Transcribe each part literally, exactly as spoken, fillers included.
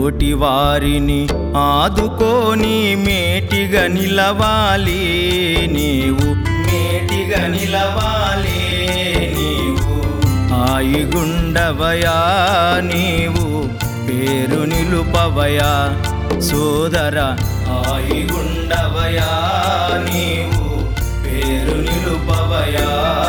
తోటి వారిని ఆదుకోని మేటిగా నిలవాలి నీవు, మేటిగా నిలవాలి నీవు. ఆయిగుండవయా నీవు, పేరు నిలుపవయా సోదర. ఆయిగుండవయా నీవు, పేరు నిలుపవయా.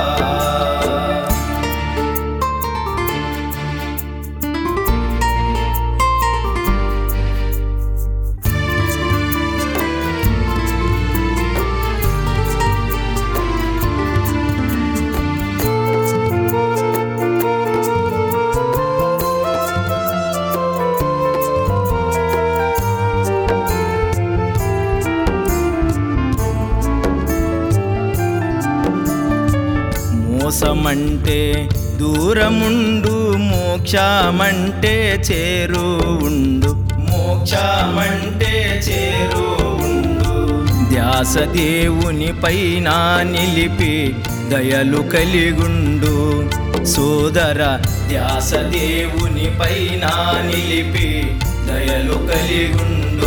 మోసమంటే దూరముండు, మోక్షమంటే చేరువుండు, మోక్షమంటే చేరువుండు. ధ్యాస దేవుని పైన నిలిపి దయలు కలిగుండు సోదర. ధ్యాస దేవుని పైన నిలిపి దయలు కలిగుండు.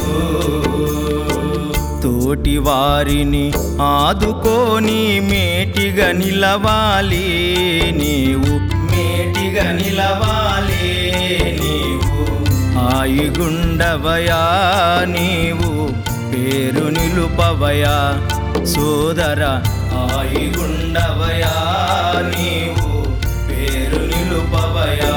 తోటి వారిని ఆదుకోని మేటిగా నిలవాలి నీవు, మేటిగా నిలవాలి నీవు. ఆయిగుండవయా నీవు, పేరు నిలుపవయా సోదర. ఆయిగుండవయా నీవు, పేరు నిలుపవయా.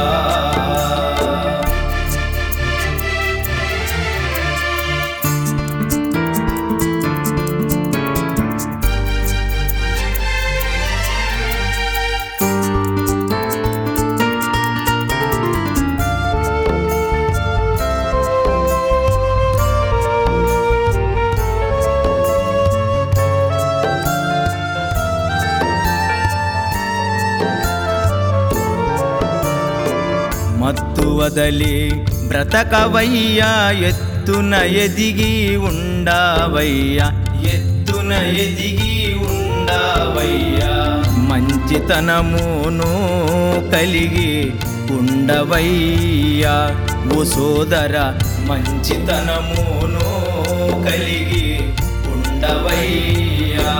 మత్తు వదలి బ్రతకవయ్యా, ఎత్తున ఎదిగి ఉండవయ్యా, ఎత్తున ఎదిగి ఉండవయ్యా. మంచితనమును కలిగి ఉండవయ్యా ఓ సోదర. మంచితనమును కలిగి ఉండవయ్యా.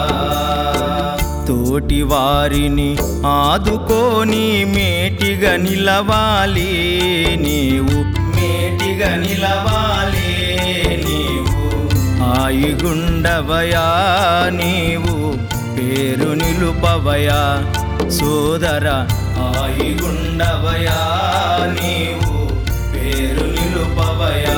తోటి వారిని ఆదుకోని మేటిగా నిలవాలి నీవు, మేటిగా నిలవాలి నీవు. ఆయిగుండవయా నీవు, పేరు నిలుపవయా సోదర. ఆయిగుండవయా నీవు, పేరు నిలుపవయా.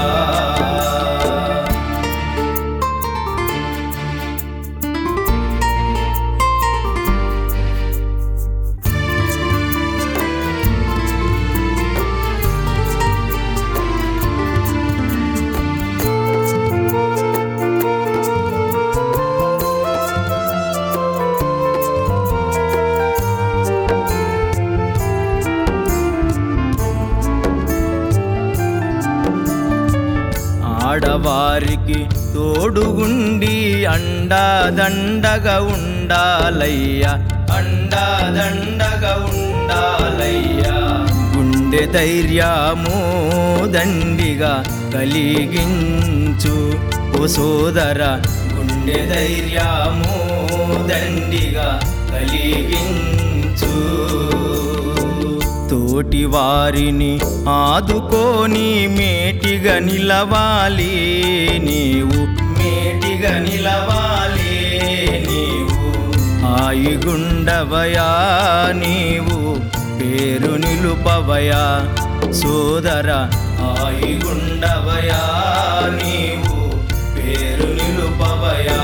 ఆడవారికి తోడుగుండి అండాదండగా ఉండాలయ్యా, అండాదండగా ఉండాలయ్యా. గుండె ధైర్యము దండిగా కలిగించు ఓ సోదర. గుండె ధైర్యము దండిగా కలిగించు. తోటి వారిని ఆదుకోని మేటిగా నిలవాలి నీవు, మేటిగా నిలవాలి నీవు. ఆయిగుండవయా నీవు, పేరు నిలుపవయా సోదర. ఆయిగుండవయా నీవు, పేరు నిలుపవయా.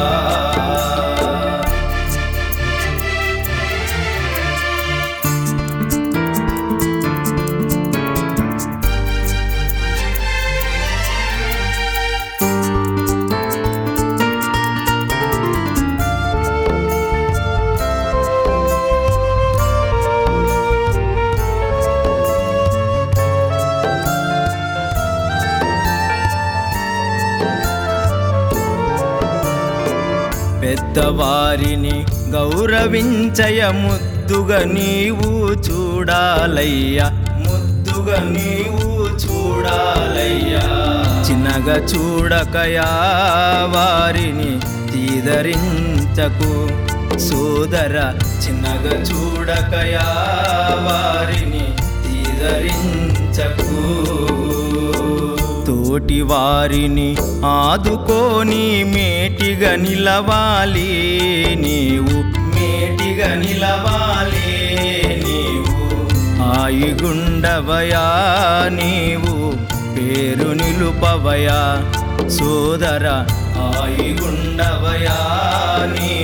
పెద్దవారిని గౌరవించయ ముద్దుగా నీవు చూడాలయ్యా, ముద్దుగా పెద్దలుగా నీవు చూడాలయ్యా. చిన్నగా చూడకయా వారిని తీదరించకు సోదర, చిన్నగా చూడకయా వారిని తీదరించకు. తోటి వారిని ఆదుకోని మేటిగా నిలవాలి నీవు, మేటిగా నిలవాలి నీవు. ఆయుగుండవయా నీవు పేరు నిలుపవయా సోదర, ఆయుగుండవయా నీ